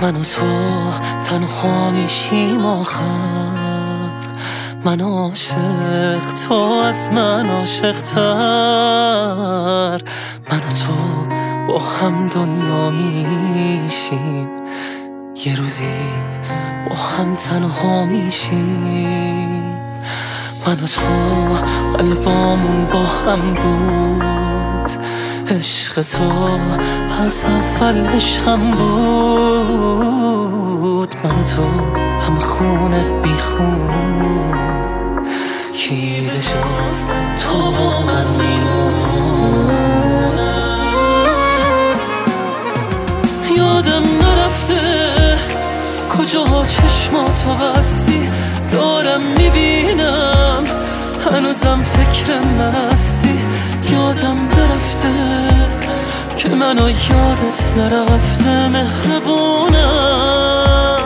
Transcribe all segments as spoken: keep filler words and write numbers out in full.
من و تو تنها میشیم آخر، من عاشق تو از من عاشق‌تر. من و تو با هم دنیا میشیم، یه روزی با هم تنها میشیم. من و تو قلبامون با هم بود، عشق تو از اول عشقم بود. من و تو هم خونه بی خونه، کی به جز تو با من میمونه. یادم نرفته کجا چشماتو بستی، دارم میبینم هنوزم فکر من هستی. یادم نرفته که منو یادت نرفته مهربونم.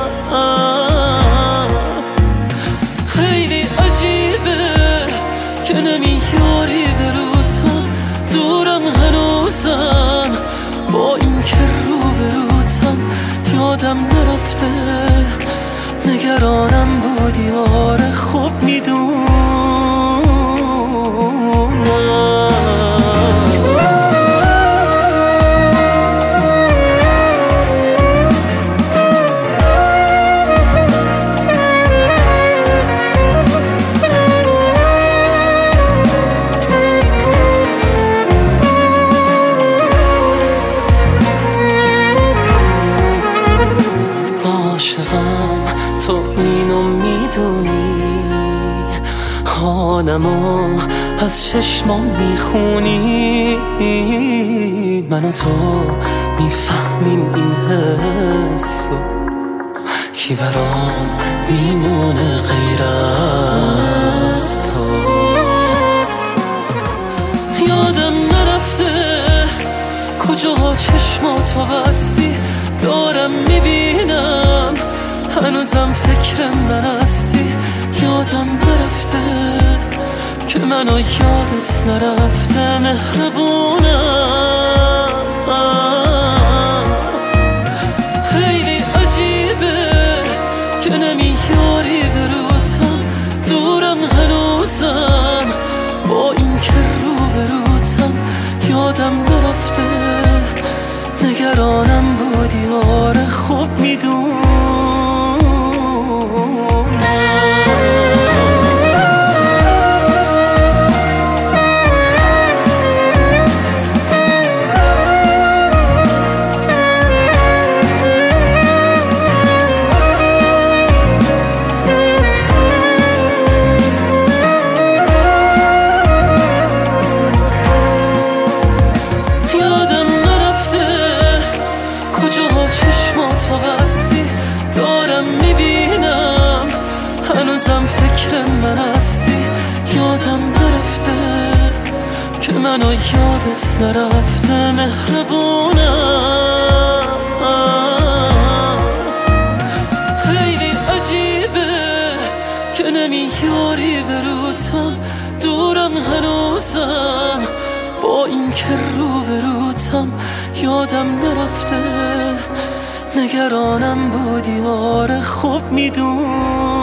خیلی عجیبه که نمیاری بروتم، دورم هنوزم با این که رو بروتم. یادم نرفته نگرانم بودی، آره خوب میدونم. عاشقم تو اینو میدونی، حالمو از چشمام میخونی. من و تو میفهمیم این حسو، کی برام میمونه غیر از تو. یادم نرفته کجا چشماتو بستی، دارم میبینم هنوزم فکر من هستی. یادم نرفته که منو یادت نرفته مهربونم. خیلی عجیبه که نمیاری بروتم، دورم هنوزم با این که رو بروتم. یادم نرفته نگرانم بودی، آره خوب میدونم. چشماتو بستی، دارم میبینم هنوزم فکر من هستی. یادم نرفته که منو یادت نرفته مهربونم. خیلی عجیبه که نمیاری بروتم، دورم هنوزم با این که رو بروتم. یادم نرفته نگرانم بودی، آره خوب میدون.